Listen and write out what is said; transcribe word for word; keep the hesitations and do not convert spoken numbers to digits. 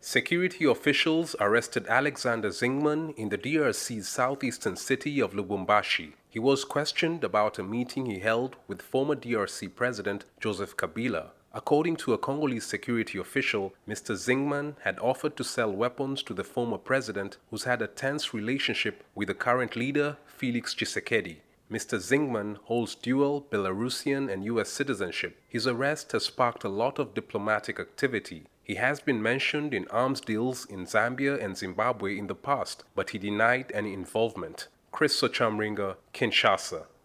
Security officials arrested Alexander Zingman in the D R C's southeastern city of Lubumbashi. He was questioned about a meeting he held with former D R C President Joseph Kabila. According to a Congolese security official, Mister Zingman had offered to sell weapons to the former president, who's had a tense relationship with the current leader, Felix Tshisekedi. Mister Zingman holds dual Belarusian and U S citizenship. His arrest has sparked a lot of diplomatic activity. He has been mentioned in arms deals in Zambia and Zimbabwe in the past, but he denied any involvement. Chris Sochamringa, Kinshasa.